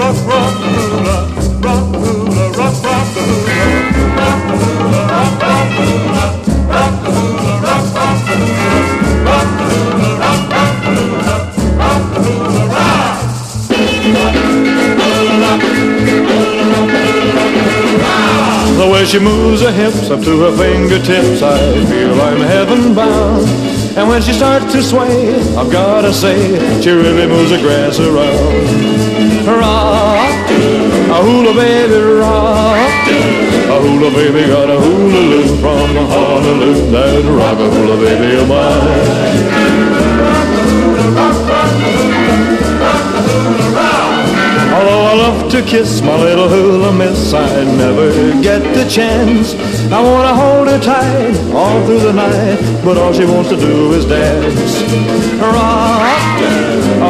rock, rock the hula, rock the hula, rock, rock the hula, rock the hula, rock, rock the hula, rock the hula, rock, rock the hula, rock the hula, rock, rock the hula, rock the hula, rock. The way she moves her hips up to her fingertips, I feel I'm heaven bound. And when she starts to sway, I've gotta say, she really moves the grass around. Rock, a hula baby, rock, a hula baby got a hula-loo from Honolulu. That rock a hula baby of mine. Although I love to kiss my little hula miss, I never get the chance. I wanna hold her tight all through the night, but all she wants to do is dance. Rock,